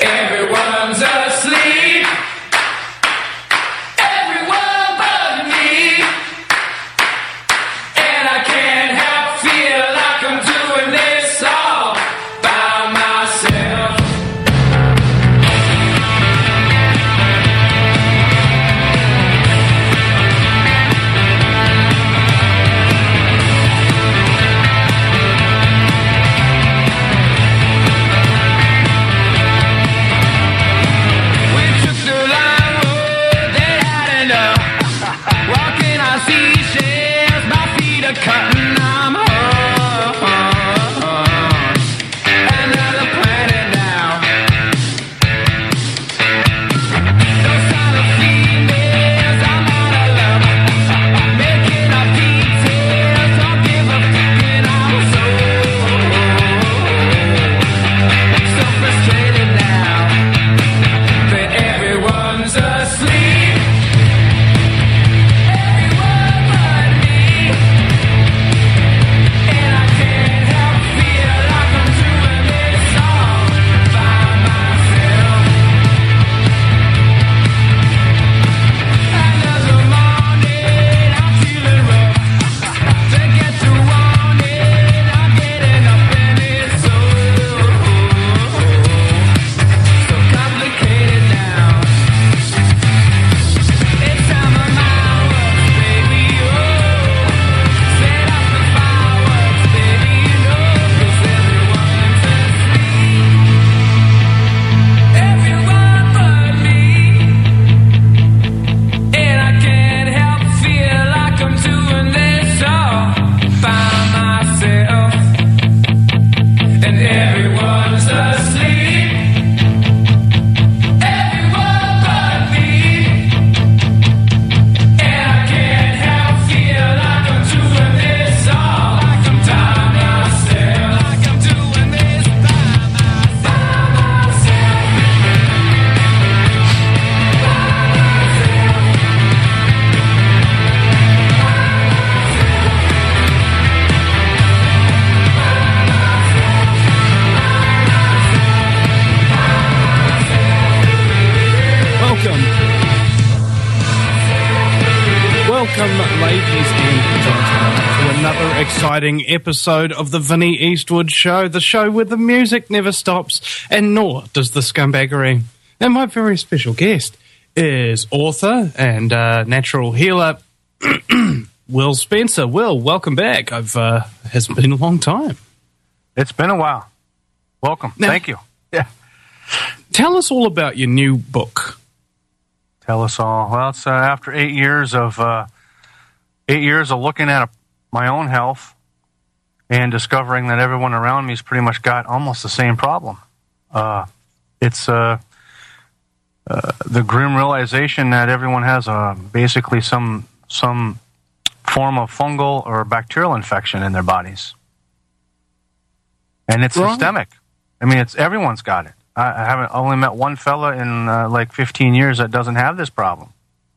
Everyone's asleep. Everyone but me. And I can't help feel like I'm doing this all by myself. Cutting, I'm home. Another planet now. Those kind of females, I'm out of love. Making up details, don't give a fucking. I'm so frustrated now that everyone's asleep. Welcome, ladies and gentlemen, to another exciting episode of the Vinnie Eastwood Show, the show where the music never stops, and nor does the scumbaggery. And my very special guest is author and natural healer, Will Spencer. Will, welcome back. It's been a long time. It's been a while. Welcome. Now, thank you. Yeah. Tell us all about your new book. Tell us all. Well, it's after 8 years of looking at my own health and discovering that everyone around me's pretty much got almost the same problem. It's the grim realization that everyone has basically some form of fungal or bacterial infection in their bodies, and it's systemic. I mean, everyone's got it. I haven't only met one fella in like 15 years that doesn't have this problem.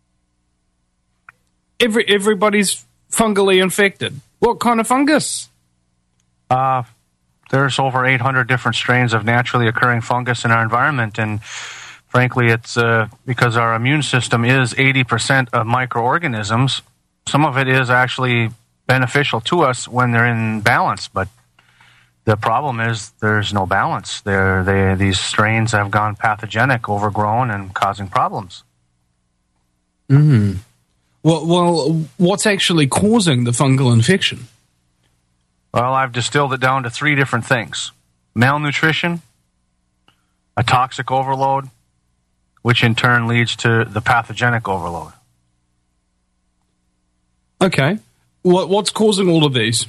Everybody's fungally infected. What kind of fungus? There's over 800 different strains of naturally occurring fungus in our environment, and frankly, it's because our immune system is 80% of microorganisms. Some of it is actually beneficial to us when they're in balance, but the problem is there's no balance. These strains have gone pathogenic, overgrown, and causing problems. Mm. Well, what's actually causing the fungal infection? Well, I've distilled it down to 3 different things. Malnutrition, a toxic overload, which in turn leads to the pathogenic overload. Okay. What's causing all of these?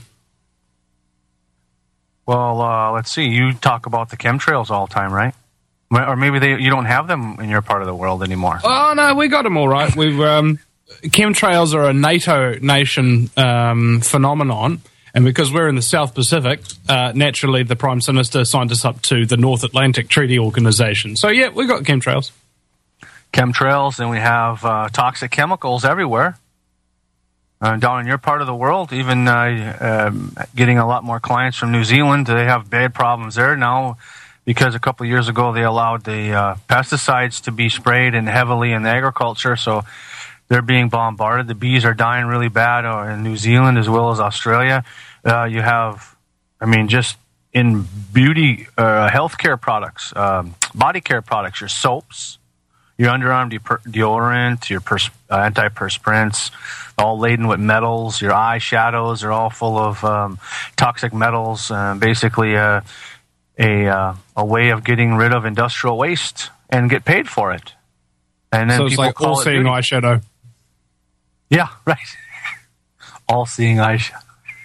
Well, let's see. You talk about the chemtrails all the time, right? Or maybe you don't have them in your part of the world anymore. Oh, no, we got them all right. Chemtrails are a NATO nation phenomenon, and because we're in the South Pacific, naturally the Prime Minister signed us up to the North Atlantic Treaty Organization. So, yeah, we got chemtrails. Chemtrails, and we have toxic chemicals everywhere. Down in your part of the world, even getting a lot more clients from New Zealand. They have bad problems there now because a couple of years ago they allowed the pesticides to be sprayed in heavily in agriculture, so they're being bombarded. The bees are dying really bad in New Zealand as well as Australia. You have, just in beauty, healthcare products, body care products, your soaps, your underarm deodorant, your antiperspirants, all laden with metals. Your eyeshadows are all full of toxic metals. Basically, a way of getting rid of industrial waste and get paid for it. And then so it's people like call all-seeing eyeshadow. Yeah, right. All-seeing eyeshadow.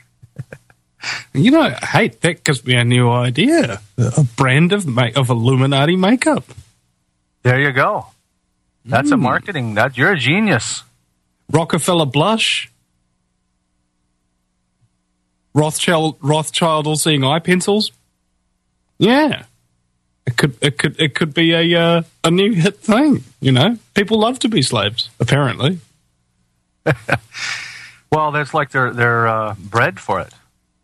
Hey, that gives me a new idea. A brand of Illuminati makeup. There you go. That's a marketing. You're a genius. Rockefeller blush. Rothschild all-seeing eye pencils. Yeah, it could be a new hit thing. People love to be slaves. Apparently. Well, that's like they're bred for it.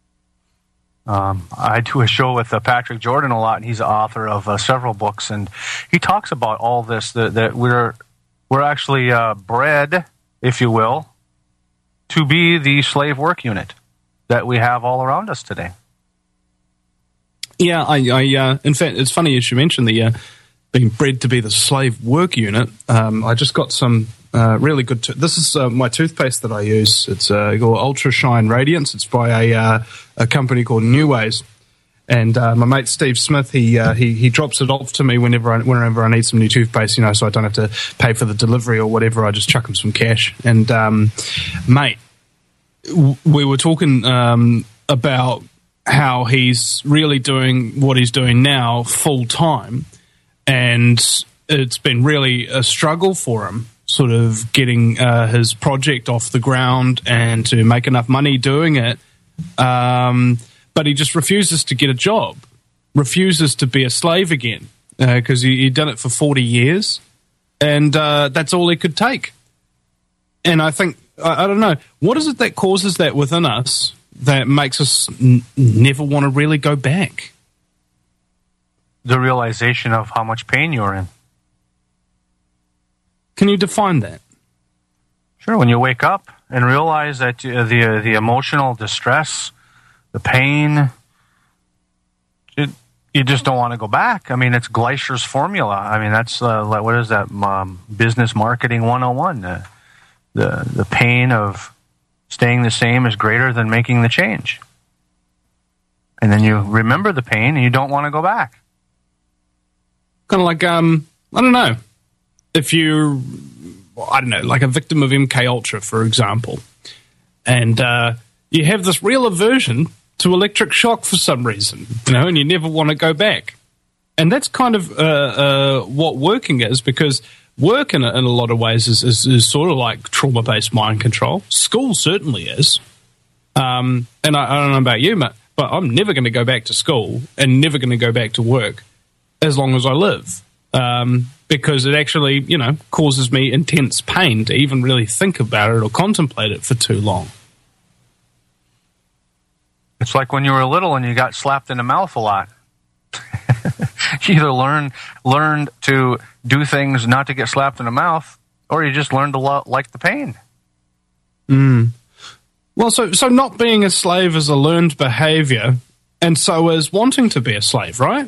I do a show with Patrick Jordan a lot, and he's the author of several books, and he talks about all this that we're actually bred, if you will, to be the slave work unit that we have all around us today. Yeah, in fact, it's funny you should mention the being bred to be the slave work unit. I just got some really good. This is my toothpaste that I use. It's called Ultra Shine Radiance. It's by a company called New Ways, and my mate Steve Smith he drops it off to me whenever I need some new toothpaste. So I don't have to pay for the delivery or whatever. I just chuck him some cash. And mate, we were talking about how he's really doing what he's doing now full time, and it's been really a struggle for him, sort of getting his project off the ground and to make enough money doing it. But he just refuses to get a job, refuses to be a slave again, because he'd done it for 40 years, and that's all he could take. And I think, I don't know, what is it that causes that within us that makes us never want to really go back? The realization of how much pain you're in. Can you define that? Sure. When you wake up and realize that the emotional distress, the pain, you just don't want to go back. It's Gleischer's formula. That's what is that? Business marketing 101. The pain of staying the same is greater than making the change. And then you remember the pain and you don't want to go back. Kind of like, I don't know, if you're, like a victim of MK Ultra, for example, and you have this real aversion to electric shock for some reason, and you never want to go back. And that's kind of what working is, because work in a lot of ways is sort of like trauma-based mind control. School certainly is. And I don't know about you, but I'm never going to go back to school and never going to go back to work as long as I live. Because it actually, causes me intense pain to even really think about it or contemplate it for too long. It's like when you were little and you got slapped in the mouth a lot. You either learned to do things not to get slapped in the mouth, or you just learned to like the pain. Well, so not being a slave is a learned behavior, and so is wanting to be a slave, right?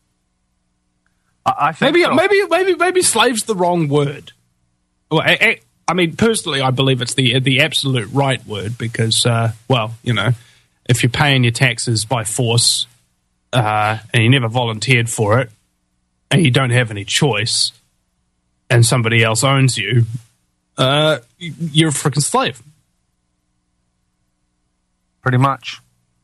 I think maybe slave's the wrong word. Well, personally, I believe it's the absolute right word, because, if you're paying your taxes by force, and you never volunteered for it, and you don't have any choice, and somebody else owns you, you're a freaking slave. Pretty much.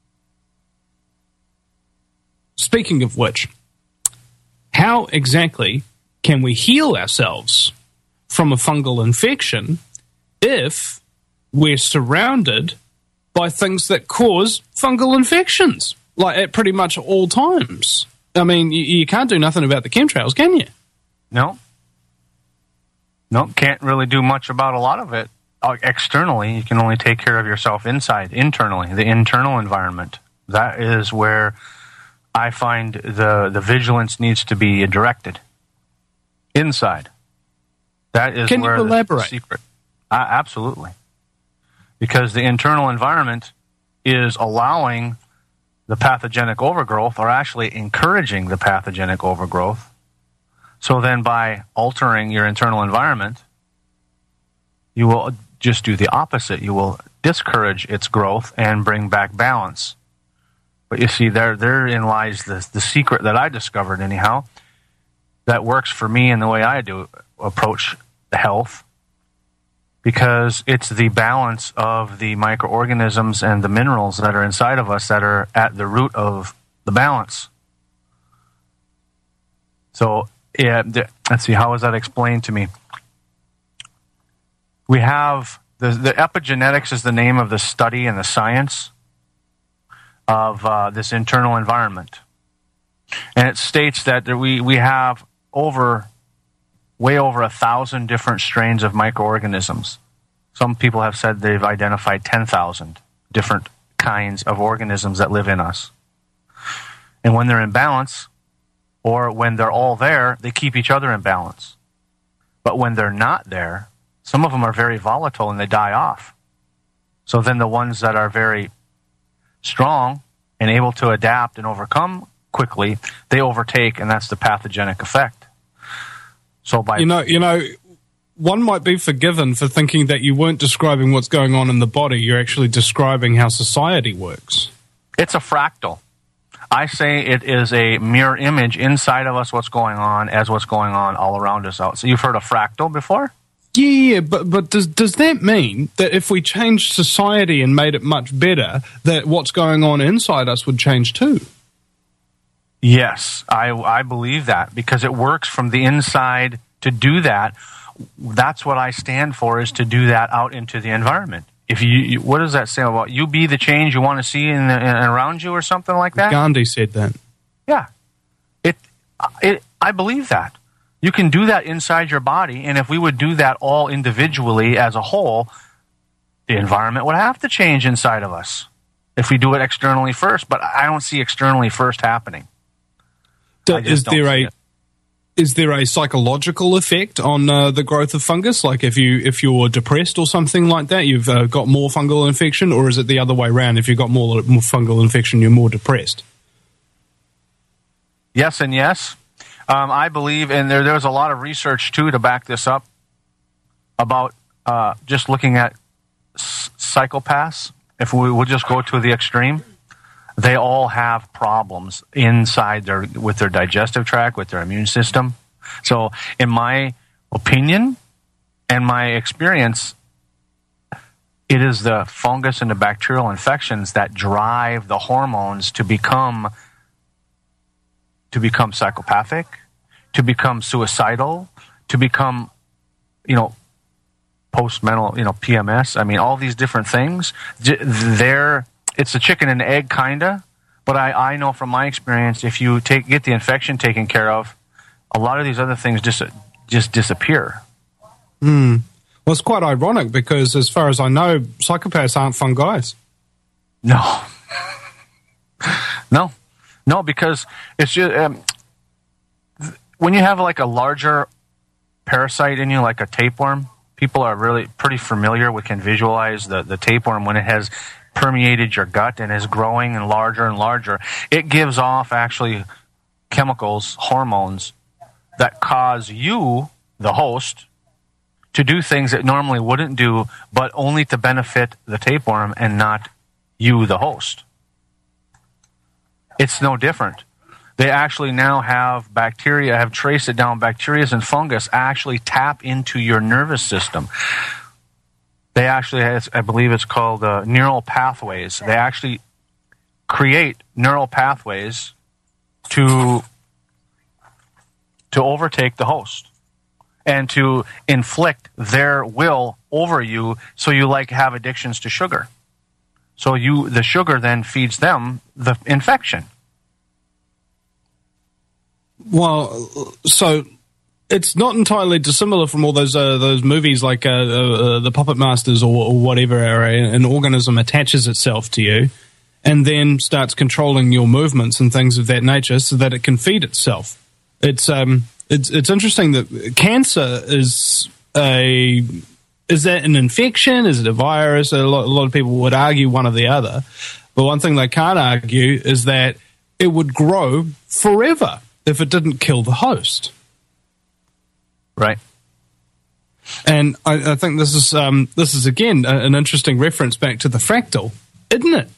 Speaking of which, how exactly can we heal ourselves from a fungal infection if we're surrounded by things that cause fungal infections, like at pretty much all times? You can't do nothing about the chemtrails, can you? No, can't really do much about a lot of it. Externally, you can only take care of yourself inside. Internally, the internal environment. That is where I find the vigilance needs to be directed inside. That is Can where you the elaborate? secret. Absolutely. Because the internal environment is allowing the pathogenic overgrowth, or actually encouraging the pathogenic overgrowth. So then by altering your internal environment, you will just do the opposite. You will discourage its growth and bring back balance. But you see, therein lies the secret that I discovered anyhow, that works for me in the way I do approach health, because it's the balance of the microorganisms and the minerals that are inside of us that are at the root of the balance. So, yeah, let's see, how is that explained to me? We have the epigenetics is the name of the study and the science of this internal environment. And it states that we have way over 1,000 different strains of microorganisms. Some people have said they've identified 10,000 different kinds of organisms that live in us. And when they're in balance, or when they're all there, they keep each other in balance. But when they're not there, some of them are very volatile and they die off. So then the ones that are very strong and able to adapt and overcome quickly, they overtake, and that's the pathogenic effect. So by one might be forgiven for thinking that you weren't describing what's going on in the body. You're actually describing how society works. It's a fractal. I say it is a mirror image inside of us, what's going on all around us out. So you've heard of fractal before? Yeah, but does that mean that if we changed society and made it much better, that what's going on inside us would change too? Yes, I believe that, because it works from the inside to do that. That's what I stand for, is to do that out into the environment. If you what does that say about you be the change you want to see in around you, or something like that? Gandhi said that. Yeah, I believe that. You can do that inside your body, and if we would do that all individually as a whole, the environment would have to change inside of us if we do it externally first. But I don't see externally first happening. Is there a psychological effect on the growth of fungus? Like if you're depressed or something like that, you've got more fungal infection, or is it the other way around? If you've got more fungal infection, you're more depressed? Yes and yes. I believe, and there's a lot of research too to back this up, about just looking at psychopaths. If we would just go to the extreme, they all have problems inside with their digestive tract, with their immune system. So in my opinion and my experience, it is the fungus and the bacterial infections that drive the hormones to become psychopathic, to become suicidal, to become, post-mental, PMS. I mean, all these different things, it's a chicken and egg, kinda, but I know from my experience, if you get the infection taken care of, a lot of these other things just disappear. Well, it's quite ironic, because as far as I know, psychopaths aren't fun guys. No, because it's just when you have like a larger parasite in you, like a tapeworm. People are really pretty familiar can visualize the tapeworm when it has permeated your gut and is growing and larger. It gives off actually chemicals, hormones that cause you, the host, to do things that normally wouldn't do, but only to benefit the tapeworm and not you, the host. It's no different. They actually now have bacteria, have traced it down, bacteria and fungus actually tap into your nervous system. They actually, I believe it's called neural pathways. They actually create neural pathways to overtake the host and to inflict their will over you, so you have addictions to sugar. So the sugar then feeds them the infection. Well, so it's not entirely dissimilar from all those movies like the Puppet Masters or whatever. An organism attaches itself to you, and then starts controlling your movements and things of that nature so that it can feed itself. It's interesting that cancer is that an infection? Is it a virus? A lot of people would argue one or the other. But one thing they can't argue is that it would grow forever if it didn't kill the host. Right. And I think this is again an interesting reference back to the fractal, isn't it?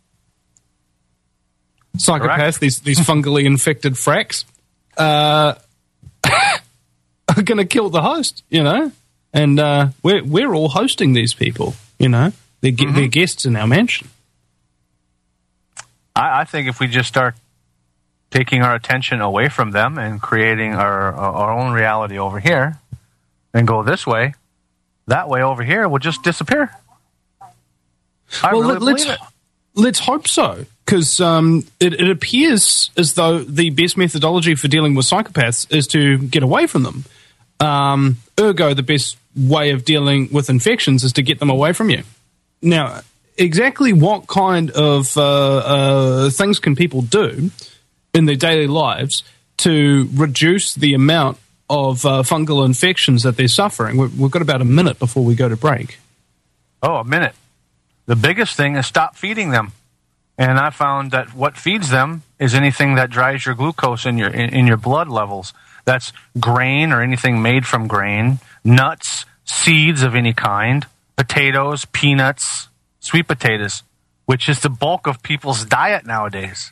Psychopaths, these fungally infected fracks, are going to kill the host, you know. And we're all hosting these people, you know. They're guests in our mansion. I think if we just start taking our attention away from them and creating our own reality over here, and go this way, that way over here will just disappear. Let's hope so, because it appears as though the best methodology for dealing with psychopaths is to get away from them. Ergo, the best way of dealing with infections is to get them away from you. Now, exactly what kind of things can people do in their daily lives to reduce the amount of fungal infections that they're suffering? We've got about a minute before we go to break. Oh, a minute. The biggest thing is stop feeding them. And I found that what feeds them is anything that drives your glucose in your blood levels. That's grain or anything made from grain, nuts, seeds of any kind, potatoes, peanuts, sweet potatoes, which is the bulk of people's diet nowadays.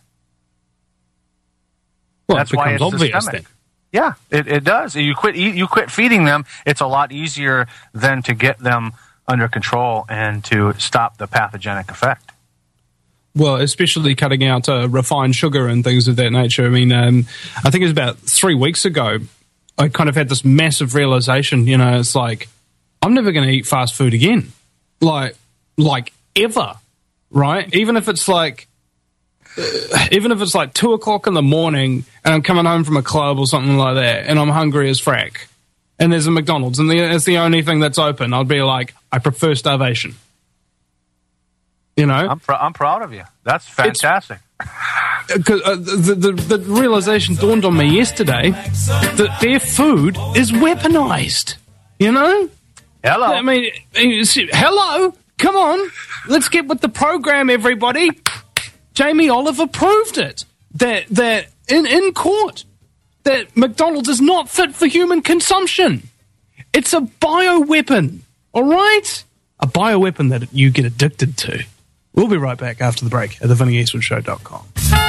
Well, that's it why becomes it's obvious systemic. then. Yeah, it does. You quit feeding them, it's a lot easier than to get them under control and to stop the pathogenic effect. Well, especially cutting out refined sugar and things of that nature. I mean, I think it was about 3 weeks ago, I kind of had this massive realization, you know, it's like, I'm never going to eat fast food again. Like ever, right? Even if it's like 2 o'clock in the morning and I'm coming home from a club or something like that and I'm hungry as frack and there's a McDonald's and it's the only thing that's open, I'd be like, I prefer starvation. You know? I'm proud of you. That's fantastic. The realization dawned on me yesterday that their food is weaponized. You know? Hello. I mean, hello? Come on. Let's get with the program, everybody. Jamie Oliver proved it. That in court. That McDonald's is not fit for human consumption. It's a bioweapon. All right? A bioweapon that you get addicted to. We'll be right back after the break at thevinnieeastwoodshow.com.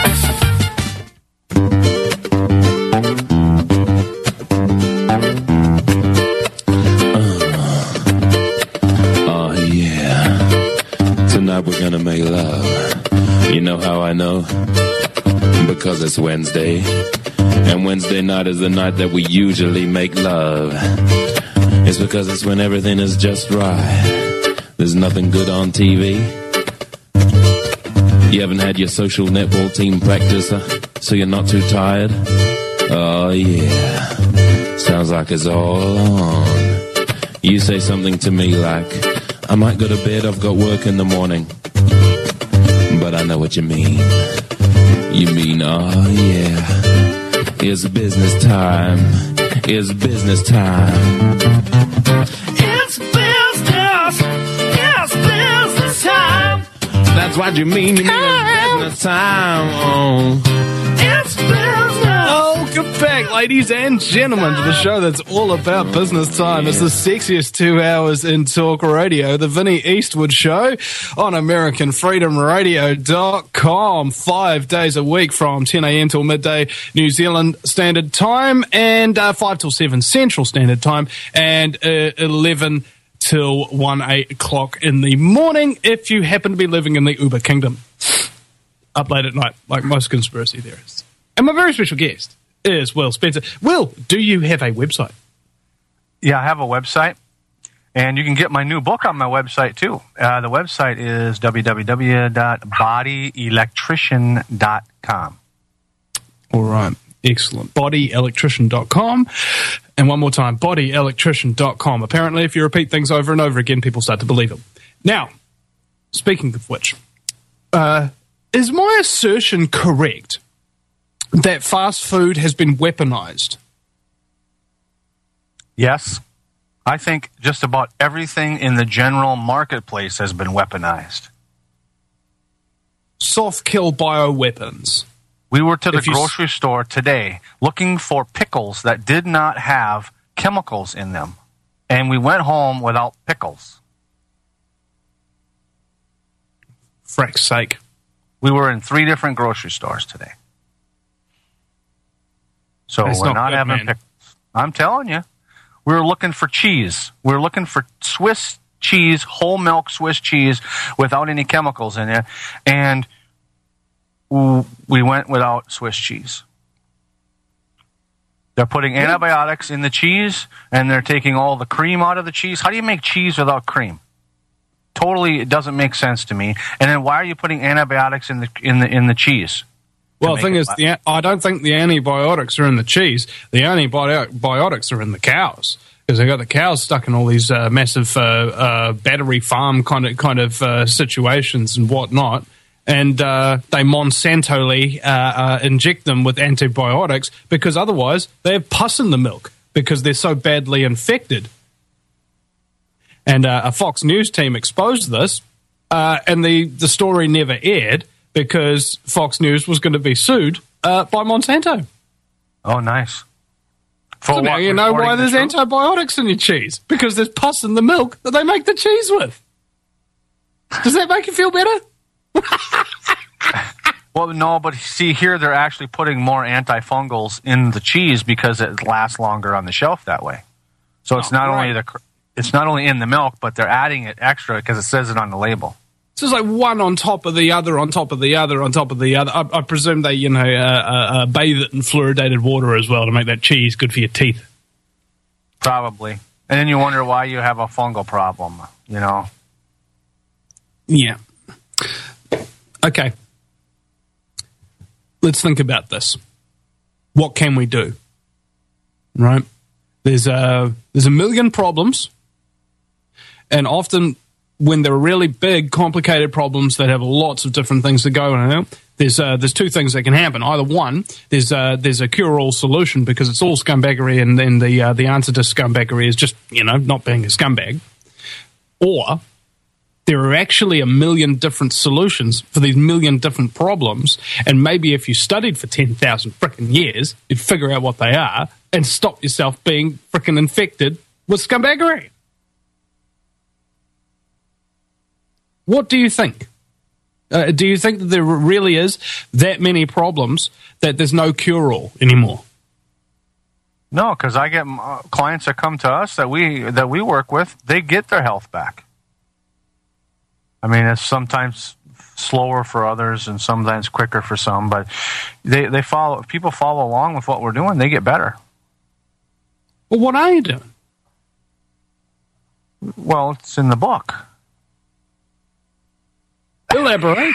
Oh, yeah. Tonight we're gonna make love. You know how I know? Because it's Wednesday. And Wednesday night is the night that we usually make love. It's because it's when everything is just right. There's nothing good on TV. You haven't had your social netball team practice, so you're not too tired? Oh, yeah. Sounds like it's all on. You say something to me like, I might go to bed, I've got work in the morning. But I know what you mean. You mean, oh, yeah. It's business time. It's business time. It's business. It's business time. That's what you mean. You mean it's business time. Oh. It's business. Welcome back, ladies and gentlemen, to the show that's all about business time. It's the sexiest 2 hours in talk radio, the Vinnie Eastwood Show on AmericanFreedomRadio.com, 5 days a week from 10 a.m. till midday New Zealand Standard Time and 5 till 7 Central Standard Time and 11 till 1 o'clock in the morning if you happen to be living in the Uber Kingdom. Up late at night, like most conspiracy theorists. And my very special guest is Will Spencer. Will, do you have a website? Yeah, I have a website, and you can get my new book on my website, too. The website is www.bodyelectrician.com. All right. Excellent. Bodyelectrician.com. And one more time, bodyelectrician.com. Apparently, if you repeat things over and over again, people start to believe them. Now, speaking of which, is my assertion correct that fast food has been weaponized? Yes. I think just about everything in the general marketplace has been weaponized. Soft kill bioweapons. We were to the If you grocery store today looking for pickles that did not have chemicals in them, and we went home without pickles. Frack's sake. We were in 3 different grocery stores today. So That's we're not not good, having man. pickles. I'm telling you. We were looking for cheese. We were looking for Swiss cheese, whole milk Swiss cheese without any chemicals in it. And we went without Swiss cheese. They're putting antibiotics in the cheese, and they're taking all the cream out of the cheese. How do you make cheese without cream? Totally, it doesn't make sense to me. And then why are you putting antibiotics in the cheese? Well, the thing is, I don't think the antibiotics are in the cheese. The antibiotics are in the cows, because they got the cows stuck in all these massive battery farm kind of situations and whatnot, and they Monsanto-ly inject them with antibiotics because otherwise they have pus in the milk because they're so badly infected. And a Fox News team exposed this, and the story never aired, because Fox News was going to be sued by Monsanto. Oh, nice. So now you know why there's antibiotics in your cheese. Because there's pus in the milk that they make the cheese with. Does that make you feel better? Well, no, but see, here they're actually putting more antifungals in the cheese because it lasts longer on the shelf that way. So it's it's not only in the milk, but they're adding it extra because it says it on the label. So it's like one on top of the other, on top of the other, on top of the other. I presume they, bathe it in fluoridated water as well to make that cheese good for your teeth. Probably. And then you wonder why you have a fungal problem, Yeah. Okay. Let's think about this. What can we do? Right? There's a million problems, and often when there are really big, complicated problems that have lots of different things that go on, there's 2 things that can happen. Either one, there's a cure-all solution because it's all scumbaggery, and then the answer to scumbaggery is just not being a scumbag, or there are actually a million different solutions for these million different problems, and maybe if you studied for 10,000 frickin' years, you'd figure out what they are and stop yourself being frickin' infected with scumbaggery. What do you think? Do you think that there really is that many problems that there's no cure-all anymore? No, because I get clients that come to us that we work with, they get their health back. I mean, it's sometimes slower for others and sometimes quicker for some, but they follow. If people follow along with what we're doing, they get better. Well, what are you doing? Well, it's in the book. Elaborate.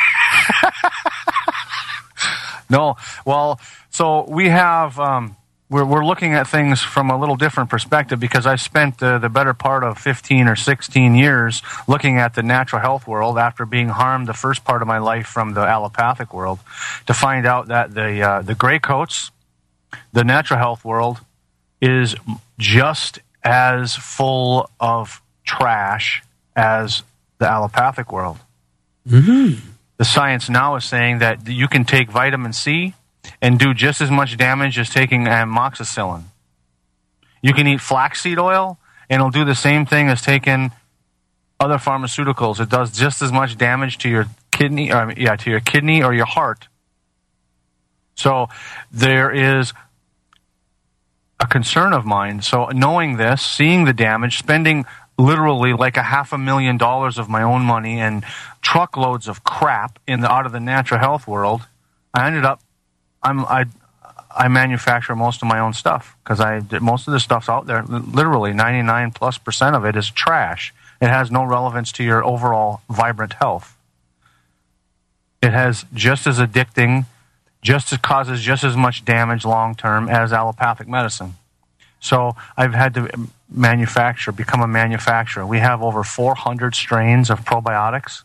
No, well, so we have. We're looking at things from a little different perspective because I spent the better part of 15 or 16 years looking at the natural health world after being harmed the first part of my life from the allopathic world to find out that the gray coats, the natural health world, is just as full of trash as the allopathic world. Mm-hmm. The science now is saying that you can take vitamin C and do just as much damage as taking amoxicillin. You can eat flaxseed oil, and it'll do the same thing as taking other pharmaceuticals. It does just as much damage to your kidney, to your kidney or your heart. So there is a concern of mine. So knowing this, seeing the damage, spending literally like $500,000 of my own money and truckloads of crap out of the natural health world, I ended up. I manufacture most of my own stuff because most of the stuff's out there. Literally 99+% of it is trash. It has no relevance to your overall vibrant health. It has just as addicting, causes just as much damage long term as allopathic medicine. So I've had to become a manufacturer. We have over 400 strains of probiotics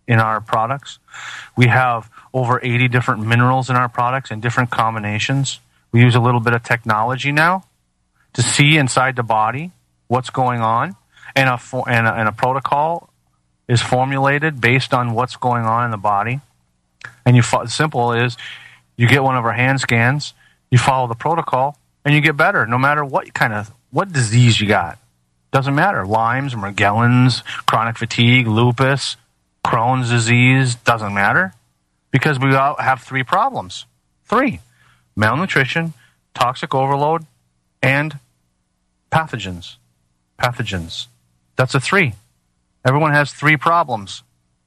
in our products. We have over 80 different minerals in our products in different combinations. We use a little bit of technology now to see inside the body what's going on, and a protocol is formulated based on what's going on in the body. And simple is, you get one of our hand scans, you follow the protocol, and you get better, no matter what disease you got. Doesn't matter. Lyme's, Morgellons, chronic fatigue, lupus, Crohn's disease, doesn't matter. Because we all have 3 problems. 3. Malnutrition, toxic overload, and pathogens. That's a 3. Everyone has 3 problems.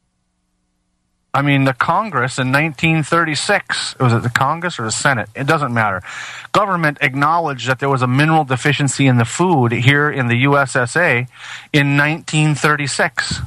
I mean, the Congress in 1936, was it the Congress or the Senate? It doesn't matter. Government acknowledged that there was a mineral deficiency in the food here in the USSA in 1936.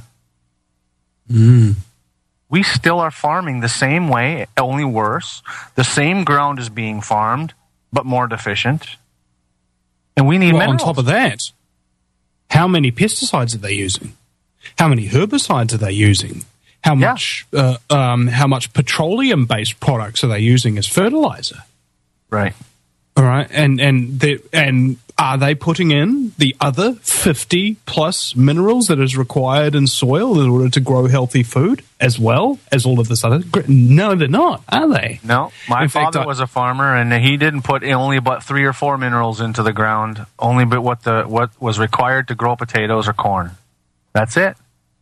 We still are farming the same way, only worse. The same ground is being farmed, but more deficient. And we need minerals. On top of that, how many pesticides are they using? How many herbicides are they using? How much petroleum-based products are they using as fertilizer? Right. All right, and are they putting in the other 50 plus minerals that is required in soil in order to grow healthy food, as well as all of this other? No, they're not, are they? No, my father was a farmer, and he didn't put only but 3 or 4 minerals into the ground, only but what was required to grow potatoes or corn. That's it.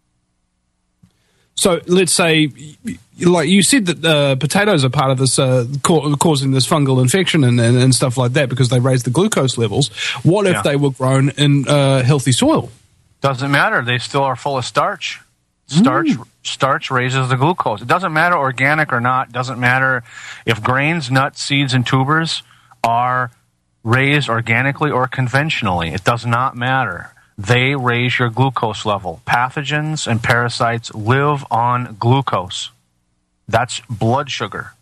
So let's say, like you said, that potatoes are part of this causing this fungal infection and stuff like that because they raise the glucose levels. What if they were grown in healthy soil? Doesn't matter. They still are full of starch. Starch raises the glucose. It doesn't matter organic or not. It doesn't matter if grains, nuts, seeds, and tubers are raised organically or conventionally. It does not matter. They raise your glucose level. Pathogens and parasites live on glucose. That's blood sugar.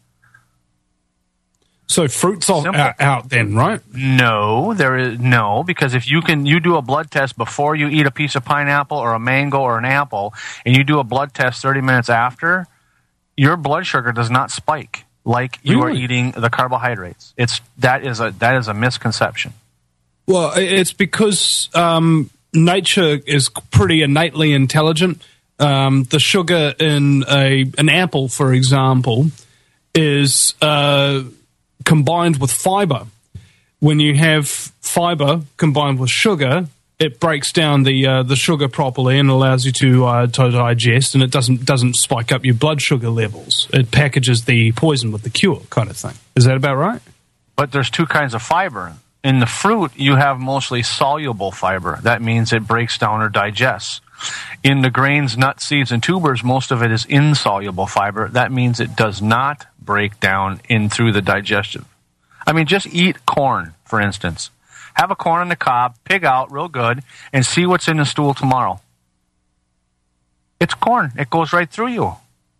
So fruits are out then, right? No, because if you do a blood test before you eat a piece of pineapple or a mango or an apple, and you do a blood test 30 minutes after, your blood sugar does not spike like you are eating the carbohydrates. That is a misconception. Well, it's because nature is pretty innately intelligent. The sugar in an apple, for example, is combined with fiber. When you have fiber combined with sugar, it breaks down the sugar properly and allows you to digest, and it doesn't spike up your blood sugar levels. It packages the poison with the cure, kind of thing. Is that about right? But there's 2 kinds of fiber. In the fruit, you have mostly soluble fiber. That means it breaks down or digests. In the grains, nuts, seeds, and tubers, most of it is insoluble fiber. That means it does not break down in through the digestive. I mean, just eat corn, for instance. Have a corn on the cob, pig out real good, and see what's in the stool tomorrow. It's corn. It goes right through you.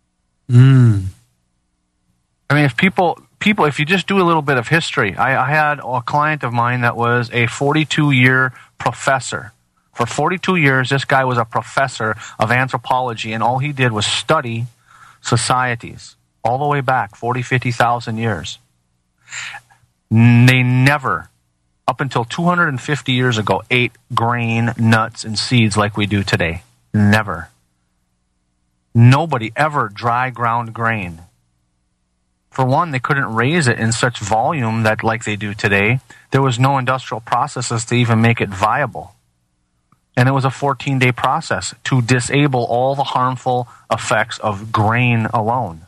I mean, if you just do a little bit of history, I had a client of mine that was a 42-year professor. For 42 years, this guy was a professor of anthropology, and all he did was study societies all the way back 40, 50,000 years. They never, up until 250 years ago, ate grain, nuts, and seeds like we do today. Never. Nobody ever dry ground grain. For one, they couldn't raise it in such volume that like they do today. There was no industrial processes to even make it viable. And it was a 14-day process to disable all the harmful effects of grain alone.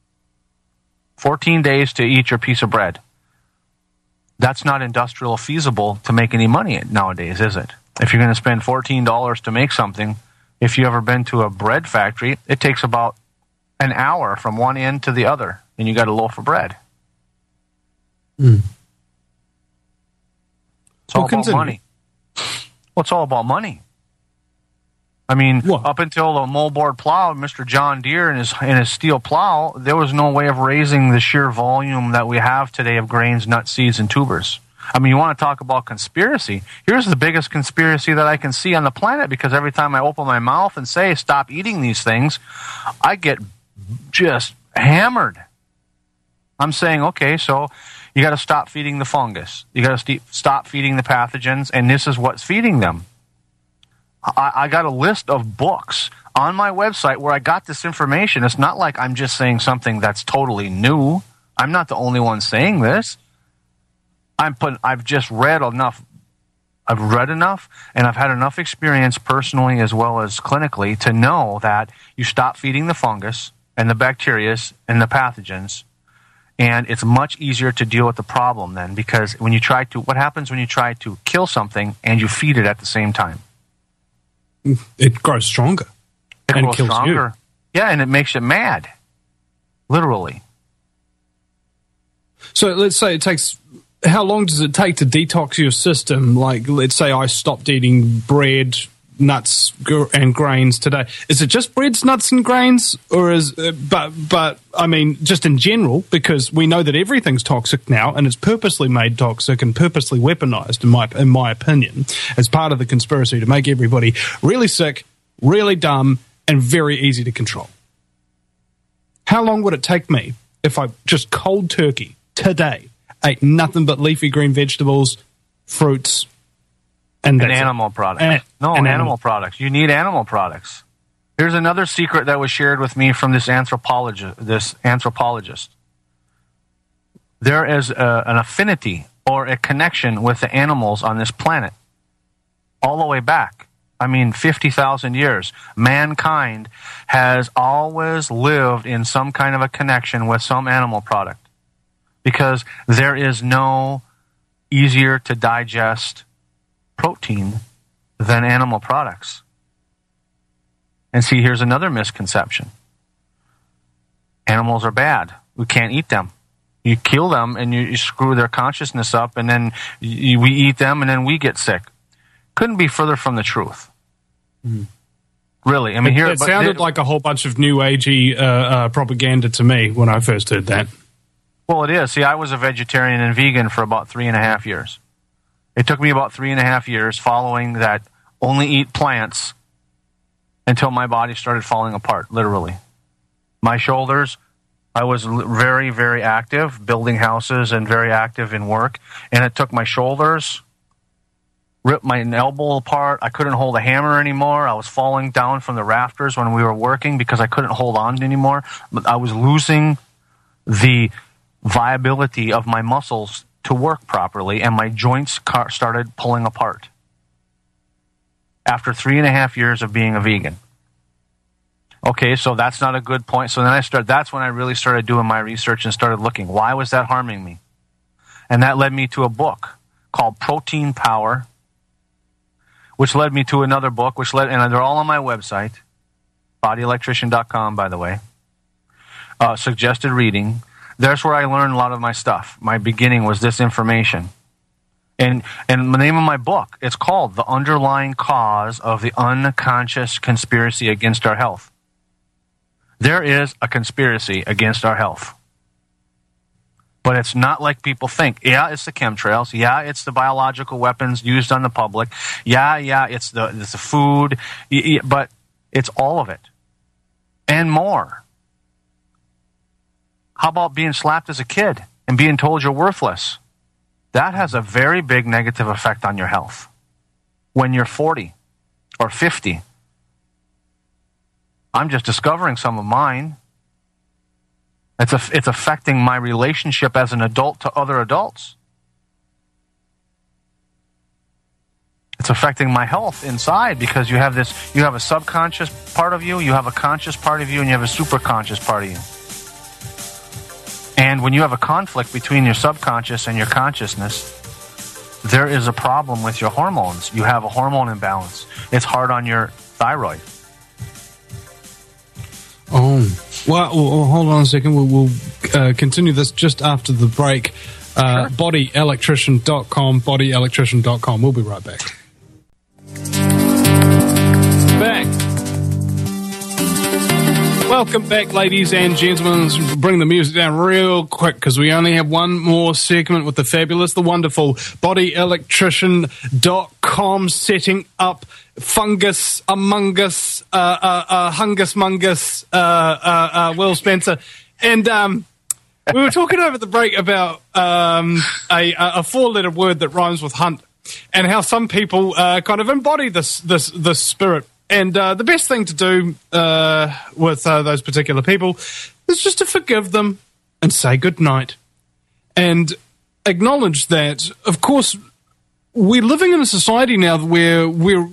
14 days to eat your piece of bread. That's not industrial feasible to make any money nowadays, is it? If you're going to spend $14 to make something, if you've ever been to a bread factory, it takes about an hour from one end to the other, and you got a loaf of bread. It's all about money. Well, it's all about money. I mean, up until the moldboard plow, Mr. John Deere and his steel plow, there was no way of raising the sheer volume that we have today of grains, nuts, seeds, and tubers. I mean, you want to talk about conspiracy? Here's the biggest conspiracy that I can see on the planet, because every time I open my mouth and say, stop eating these things, I get just hammered. I'm saying, okay, so you got to stop feeding the fungus. You got to stop feeding the pathogens, and this is what's feeding them. I got a list of books on my website where I got this information. It's not like I'm just saying something that's totally new. I'm not the only one saying this. I've just read enough. I've read enough, and I've had enough experience personally as well as clinically to know that you stop feeding the fungus and the bacteria and the pathogens, and it's much easier to deal with the problem then, because what happens when you try to kill something and you feed it at the same time? It grows stronger. It and grows kills stronger. You. Yeah, and it makes it mad. Literally. So let's say it takes... How long does it take to detox your system? Like, let's say I stopped eating bread, nuts, and grains today. Is it just breads, nuts, and grains, or is? But I mean, just in general, because we know that everything's toxic now, and it's purposely made toxic and purposely weaponized, in my opinion, as part of the conspiracy to make everybody really sick, really dumb, and very easy to control. How long would it take me if I just cold turkey today ate nothing but leafy green vegetables, fruits, and animal products? Animal products. You need animal products. Here's another secret that was shared with me from this anthropologist. There is an affinity or a connection with the animals on this planet all the way back. I mean, 50,000 years. Mankind has always lived in some kind of a connection with some animal product, because there is no easier to digest protein than animal products. And see, here's another misconception. Animals are bad. We can't eat them. You kill them and you screw their consciousness up, and then we eat them and then we get sick. Couldn't be further from the truth. Really. I mean, it sounded like a whole bunch of new agey propaganda to me when I first heard that. Well, it is. See, I was a vegetarian and vegan for about 3.5 years. It took me about 3.5 years following that, only eat plants, until my body started falling apart, literally. My shoulders, I was very, very active, building houses and very active in work, and it took my shoulders, ripped my elbow apart. I couldn't hold a hammer anymore. I was falling down from the rafters when we were working because I couldn't hold on anymore. I was losing the viability of my muscles to work properly, and my joints started pulling apart after 3.5 years of being a vegan. Okay, so that's not a good point. So then that's when I really started doing my research and started looking, why was that harming me? And that led me to a book called Protein Power, which led me to another book, and they're all on my website, bodyelectrician.com, by the way. Suggested reading. That's where I learned a lot of my stuff. My beginning was this information. And the name of my book, it's called The Underlying Cause of the Unconscious Conspiracy Against Our Health. There is a conspiracy against our health. But it's not like people think. Yeah, it's the chemtrails. Yeah, it's the biological weapons used on the public. Yeah, it's the food. But it's all of it. And more. How about being slapped as a kid and being told you're worthless? That has a very big negative effect on your health. When you're 40 or 50. I'm just discovering some of mine. It's affecting my relationship as an adult to other adults. It's affecting my health inside, because you have a subconscious part of you, you have a conscious part of you, and you have a superconscious part of you. And when you have a conflict between your subconscious and your consciousness, there is a problem with your hormones. You have a hormone imbalance. It's hard on your thyroid. Oh, well, hold on a second. We'll continue this just after the break. Sure. Bodyelectrician.com, bodyelectrician.com. We'll be right back. Welcome back, ladies and gentlemen. Let's bring the music down real quick because we only have one more segment with the fabulous, the wonderful bodyelectrician.com setting up Fungus Among Us, Hungus Mungus, Will Spencer. And we were talking over the break about a four-letter word that rhymes with hunt and how some people kind of embody this spirit. And the best thing to do with those particular people is just to forgive them and say goodnight. And acknowledge that, of course, we're living in a society now where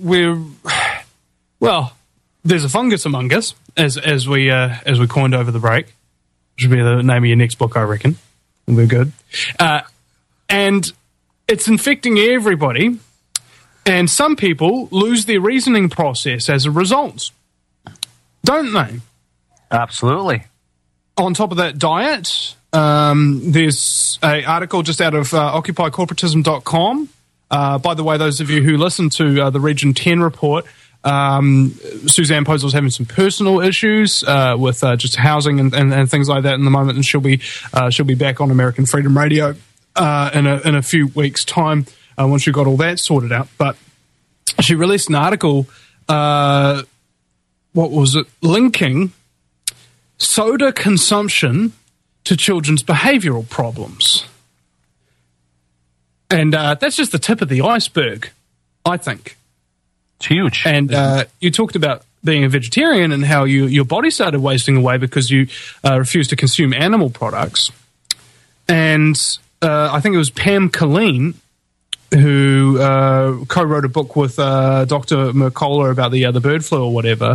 well, there's a fungus among us, as we coined over the break. Which would be the name of your next book, I reckon. We're good. And it's infecting everybody. And some people lose their reasoning process as a result, don't they? Absolutely. On top of that, diet. There's an article just out of OccupyCorporatism.com. By the way, those of you who listen to the Region 10 report, Suzanne Posel having some personal issues with just housing and things like that in the moment, and she'll be back on American Freedom Radio in a few weeks' time. Once you got all that sorted out. But she released an article, linking soda consumption to children's behavioural problems. And that's just the tip of the iceberg, I think. It's huge. And you talked about being a vegetarian and how your body started wasting away because you refused to consume animal products. And I think it was Pam Colleen who co-wrote a book with Dr. Mercola about the bird flu or whatever,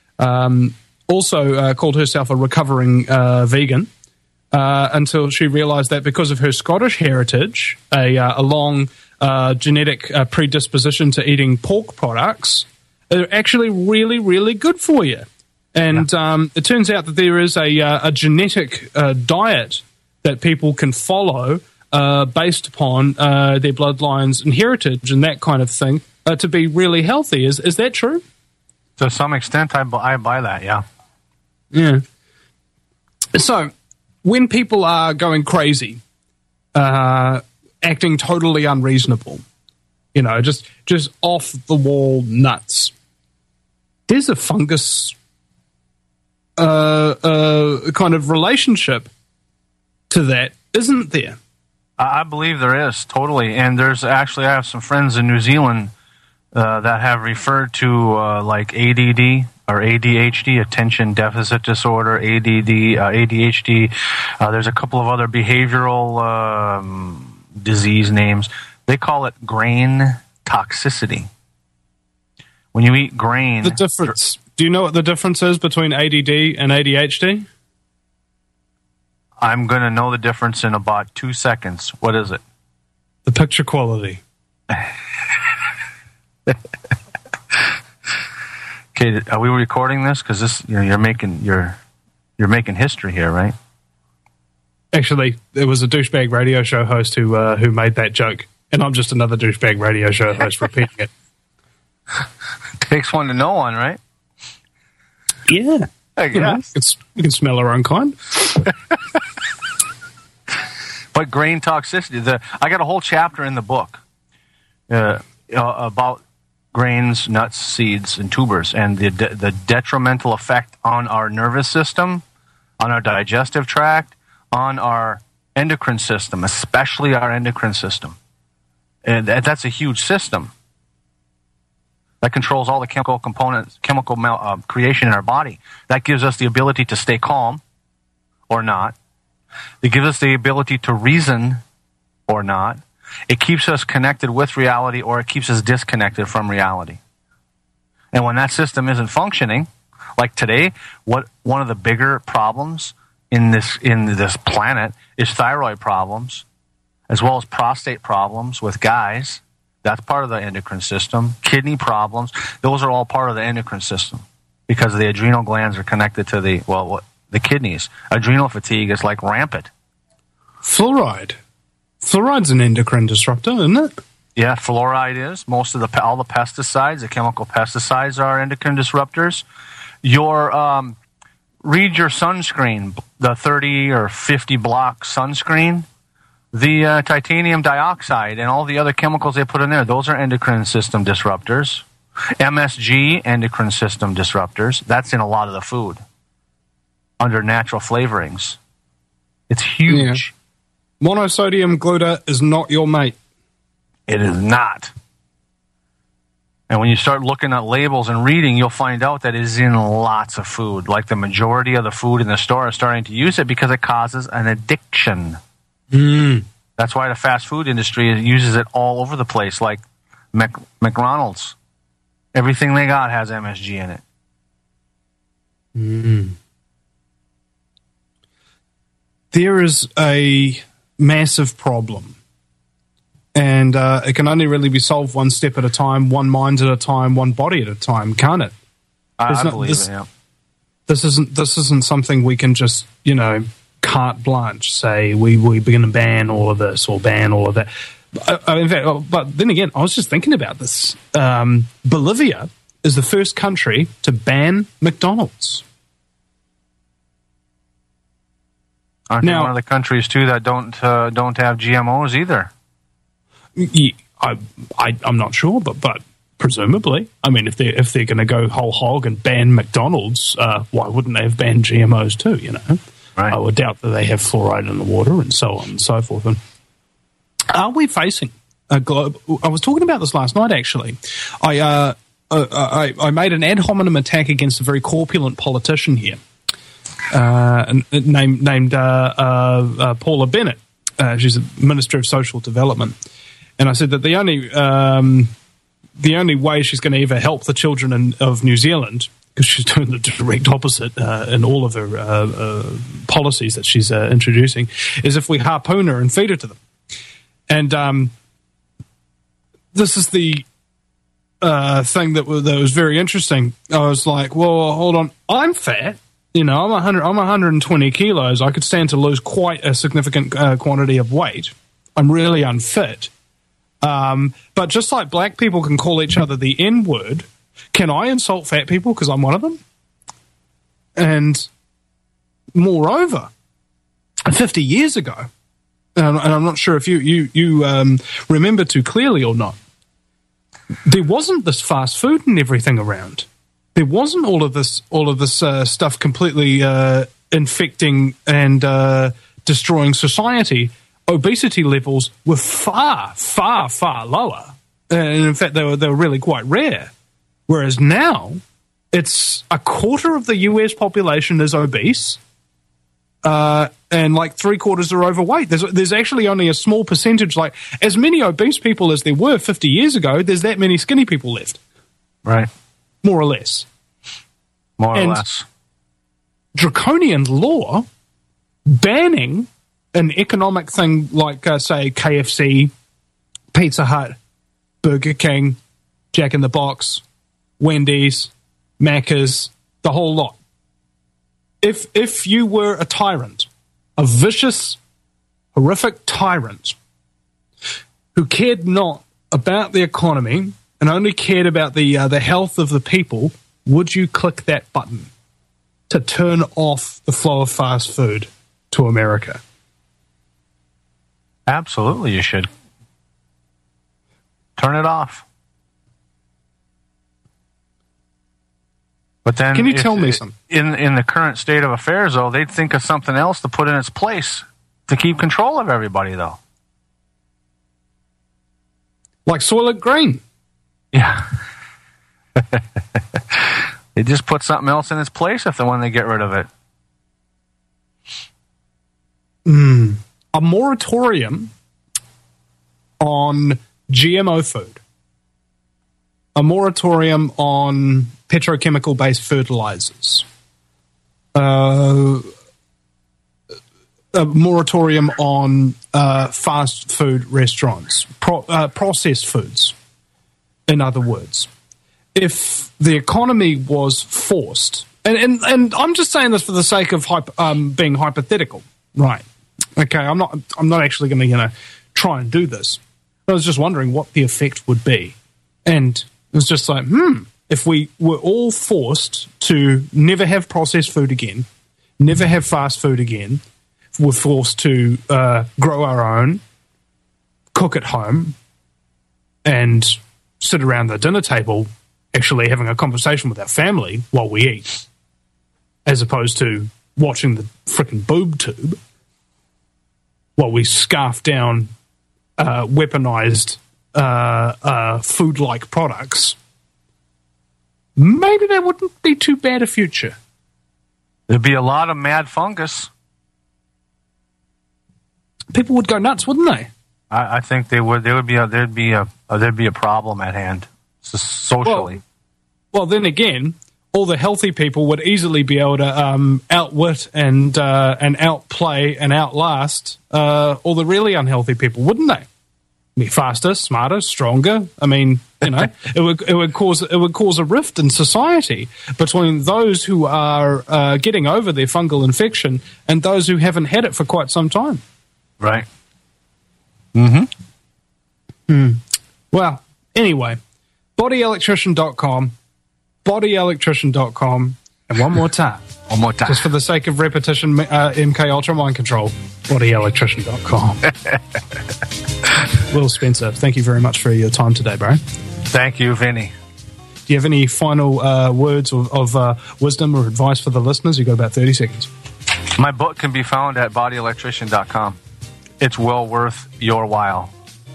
also called herself a recovering vegan until she realized that because of her Scottish heritage, a long genetic predisposition to eating pork products, are actually really, really good for you. And it turns out that there is a genetic diet that people can follow based upon their bloodlines and heritage and that kind of thing to be really healthy. Is that true? To some extent, I buy that, yeah. Yeah. So, when people are going crazy, acting totally unreasonable, just off-the-wall nuts, there's a fungus kind of relationship to that, isn't there? I believe there is, totally. And I have some friends in New Zealand that have referred to like ADD or ADHD, attention deficit disorder, ADD, ADHD. There's a couple of other behavioral disease names. They call it grain toxicity. When you eat grain... The difference. Do you know what the difference is between ADD and ADHD? I'm going to know the difference in about 2 seconds. What is it? The picture quality. Okay, are we recording this? Because this, you're making history here, right? Actually, there was a douchebag radio show host who made that joke, and I'm just another douchebag radio show host repeating it. Takes one to know one, right? Yeah. I guess. You can smell our own kind. But grain toxicity, I got a whole chapter in the book about grains, nuts, seeds, and tubers, and the detrimental effect on our nervous system, on our digestive tract, on our endocrine system, especially our endocrine system. And that's a huge system that controls all the chemical components, creation in our body. That gives us the ability to stay calm or not. It gives us the ability to reason or not. It keeps us connected with reality, or it keeps us disconnected from reality. And when that system isn't functioning, like today, one of the bigger problems in this planet is thyroid problems, as well as prostate problems with guys. That's part of the endocrine system. Kidney problems, those are all part of the endocrine system because the adrenal glands are connected to the kidneys. Adrenal fatigue is like rampant. Fluoride. Fluoride's an endocrine disruptor, isn't it? Yeah, fluoride is. Most of all the pesticides, the chemical pesticides are endocrine disruptors. Your read your sunscreen, the 30 or 50 block sunscreen, the titanium dioxide and all the other chemicals they put in there, those are endocrine system disruptors. MSG, endocrine system disruptors. That's in a lot of the food under natural flavorings. It's huge. Yeah. Monosodium glutamate is not your mate. It is not. And when you start looking at labels and reading, you'll find out that it is in lots of food. Like the majority of the food in the store are starting to use it because it causes an addiction. That's why the fast food industry uses it all over the place, like McDonald's. Everything they got has MSG in it. There is a massive problem. And it can only really be solved one step at a time, one mind at a time, one body at a time, can't it? I believe it, yeah. This isn't something we can just, carte blanche say we're going to ban all of this or ban all of that. In fact, but then again, I was just thinking about this. Bolivia is the first country to ban McDonald's. Aren't they one of the countries too that don't have GMOs either? Yeah, I'm not sure, but presumably, I mean, if they're going to go whole hog and ban McDonald's, why wouldn't they have banned GMOs too? Right. I would doubt that they have fluoride in the water and so on and so forth. And are we facing a globe? I was talking about this last night. Actually, I made an ad hominem attack against a very corpulent politician here, named Paula Bennett. She's a Minister of Social Development. And I said that the only way she's going to ever help the children of New Zealand, because she's doing the direct opposite in all of her policies that she's introducing, is if we harpoon her and feed her to them. And this is the thing that was very interesting. I was like, well, hold on, I'm fat. I'm 120 kilos. I could stand to lose quite a significant quantity of weight. I'm really unfit. But just like black people can call each other the N-word, can I insult fat people because I'm one of them? And moreover, 50 years ago, and I'm not sure if you remember too clearly or not, there wasn't this fast food and everything around. There wasn't all of this stuff completely infecting and destroying society. Obesity levels were far, far, far lower. And in fact, they were really quite rare. Whereas now, it's a quarter of the US population is obese, and like 3/4 are overweight. There's actually only a small percentage, like as many obese people as there were 50 years ago, there's that many skinny people left. Right. More or less. More or less. Draconian law banning an economic thing like, say, KFC, Pizza Hut, Burger King, Jack in the Box, Wendy's, Macca's, the whole lot. If you were a tyrant, a vicious, horrific tyrant who cared not about the economy and only cared about the health of the people, would you click that button to turn off the flow of fast food to America? Absolutely, you should. Turn it off. But then, can you tell me something? In the current state of affairs, though, they'd think of something else to put in its place to keep control of everybody, though. Like Soylent Green. Yeah. They just put something else in its place when they get rid of it. A moratorium on GMO food. A moratorium on petrochemical-based fertilizers. A moratorium on fast food restaurants. Processed foods, in other words. If the economy was forced, and I'm just saying this for the sake of being hypothetical, right? Okay, I'm not actually going to try and do this. I was just wondering what the effect would be, and it was just like, if we were all forced to never have processed food again, never have fast food again. We're forced to grow our own, cook at home, and sit around the dinner table actually having a conversation with our family while we eat, as opposed to watching the frickin' boob tube while we scarf down weaponized food-like products. Maybe that wouldn't be too bad a future. There'd be a lot of mad fungus. People would go nuts, wouldn't they? I think they would. There'd be a problem at hand, socially. Well, then again, all the healthy people would easily be able to outwit and outplay and outlast all the really unhealthy people, wouldn't they? Be faster, smarter, stronger. I mean, you know, it would cause a rift in society between those who are getting over their fungal infection and those who haven't had it for quite some time. Right. Well, anyway, bodyelectrician.com, bodyelectrician.com, and one more time, just for the sake of repetition, MK Ultra Mind Control, bodyelectrician.com. Will Spencer, thank you very much for your time today, bro. Thank you, Vinny. Do you have any final words of wisdom or advice for the listeners? You've got about 30 seconds. My book can be found at bodyelectrician.com. It's well worth your while.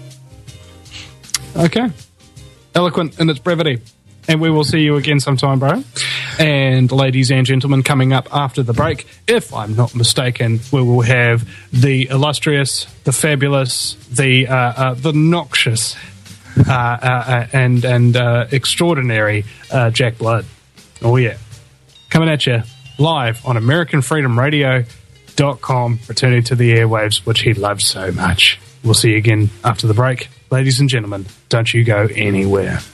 Okay. Eloquent in its brevity. And we will see you again sometime, bro. And ladies and gentlemen, coming up after the break, if I'm not mistaken, we will have the illustrious, the fabulous, the noxious, and extraordinary Jack Blood. Oh, yeah. Coming at you live on AmericanFreedomRadio.com, returning to the airwaves, which he loves so much. We'll see you again after the break. Ladies and gentlemen, don't you go anywhere.